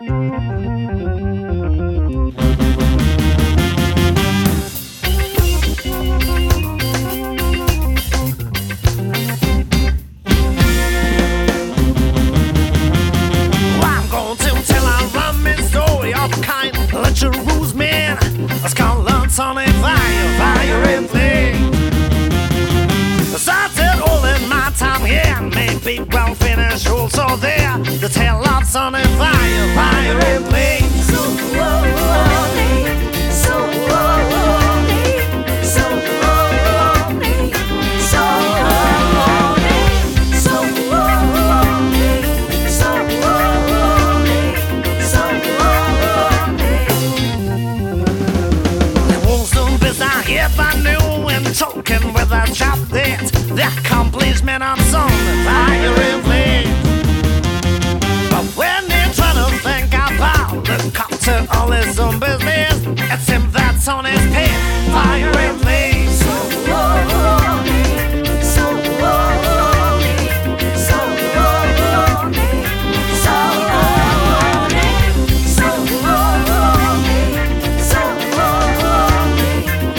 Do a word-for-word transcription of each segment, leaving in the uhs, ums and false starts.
On a fire, fire and flame. Started all in my time here, maybe well finished also there. The tail lights on a fire, fire and flame. So lonely, so lonely, so lonely, so lonely, so lonely, so lonely, so lonely. If I knew and choking with a chop that the accomplishment of some fire and flame. But when they try to think about the cop to all his own business, it's him that's on his head, fire and flame. So lonely, so lonely, so lonely, so lonely, so lonely, so lonely.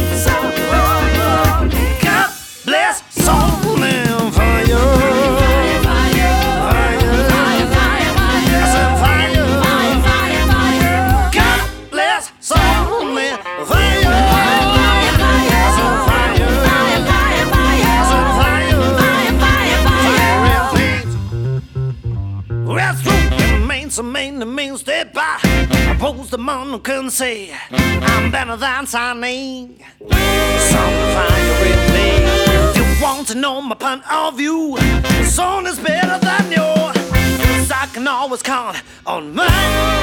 God bless soul and fire. Fire, fire, fire, fire, fire. I said fire. Fire, fire, fire. God bless soul and fire. Fire, fire, I said fire. fire, fire, fire. I said fire. Fire, fire, fire. That's true. It means to mean, it means step by. Oppose the man who can say I'm better than Sunny. Some fire in play. If you want to know my point of view, the song is better than yours. 'Cause I can always count on mine.